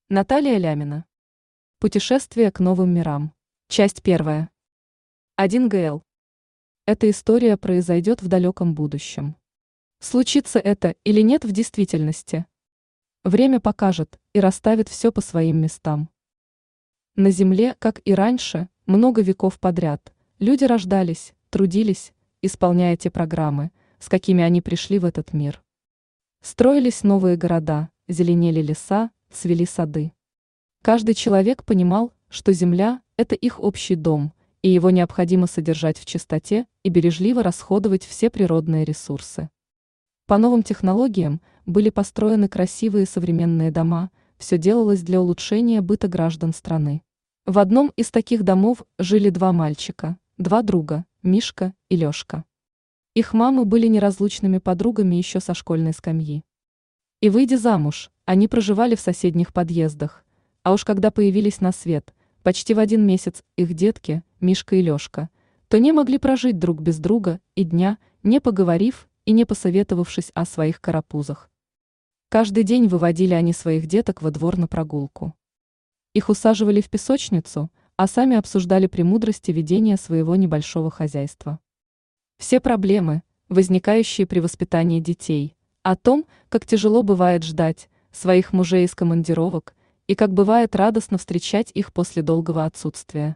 Наталья Лямина. Путешествие к новым мирам. Часть первая. 1ГЛ. Эта история произойдет в далеком будущем. Случится это или нет в действительности? Время покажет и расставит все по своим местам. На Земле, как и раньше, много веков подряд, люди рождались, трудились, исполняя те программы, с какими они пришли в этот мир. Строились новые города, зеленели леса, цвели сады. Каждый человек понимал, что Земля – это их общий дом, и его необходимо содержать в чистоте и бережливо расходовать все природные ресурсы. По новым технологиям были построены красивые современные дома, все делалось для улучшения быта граждан страны. В одном из таких домов жили два мальчика, два друга, Мишка и Лешка. Их мамы были неразлучными подругами еще со школьной скамьи. И выйдя замуж, они проживали в соседних подъездах, а уж когда появились на свет, почти в один месяц их детки, Мишка и Лешка, то не могли прожить друг без друга и дня, не поговорив и не посоветовавшись о своих карапузах. Каждый день выводили они своих деток во двор на прогулку. Их усаживали в песочницу, а сами обсуждали премудрости ведения своего небольшого хозяйства. Все проблемы, возникающие при воспитании детей, о том, как тяжело бывает ждать своих мужей из командировок и как бывает радостно встречать их после долгого отсутствия.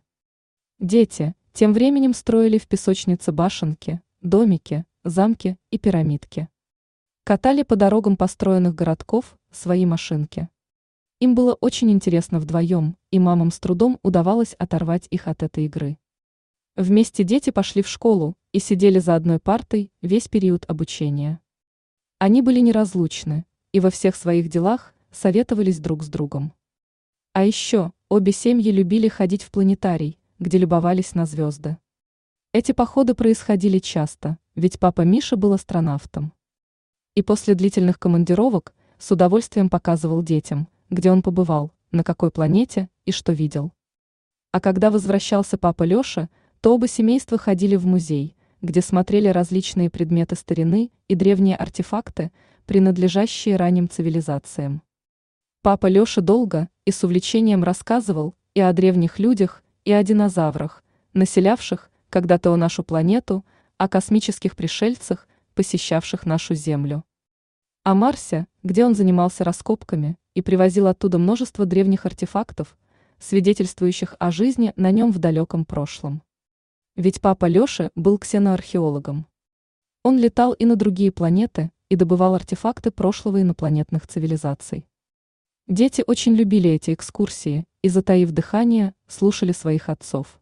Дети тем временем строили в песочнице башенки, домики, замки и пирамидки. Катали по дорогам построенных городков свои машинки. Им было очень интересно вдвоем, и мамам с трудом удавалось оторвать их от этой игры. Вместе дети пошли в школу и сидели за одной партой весь период обучения. Они были неразлучны и во всех своих делах советовались друг с другом. А еще обе семьи любили ходить в планетарий, где любовались на звезды. Эти походы происходили часто, ведь папа Миша был астронавтом. И после длительных командировок с удовольствием показывал детям, где он побывал, на какой планете и что видел. А когда возвращался папа Леша, то оба семейства ходили в музей, где смотрели различные предметы старины и древние артефакты, принадлежащие ранним цивилизациям. Папа Леша долго и с увлечением рассказывал и о древних людях, и о динозаврах, населявших когда-то нашу планету, о космических пришельцах, посещавших нашу Землю. О Марсе, где он занимался раскопками и привозил оттуда множество древних артефактов, свидетельствующих о жизни на нем в далеком прошлом. Ведь папа Леша был ксеноархеологом. Он летал и на другие планеты и добывал артефакты прошлого инопланетных цивилизаций. Дети очень любили эти экскурсии и, затаив дыхание, слушали своих отцов.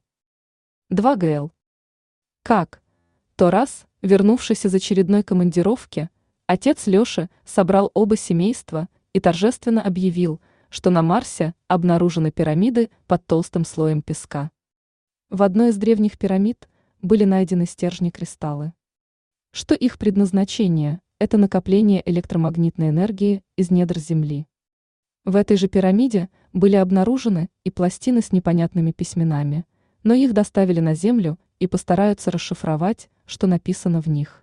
2ГЛ. Как? То раз, вернувшись из очередной командировки, отец Леши собрал оба семейства и торжественно объявил, что на Марсе обнаружены пирамиды под толстым слоем песка. В одной из древних пирамид были найдены стержни-кристаллы. Что их предназначение – это накопление электромагнитной энергии из недр Земли. В этой же пирамиде были обнаружены и пластины с непонятными письменами, но их доставили на Землю и постараются расшифровать, что написано в них.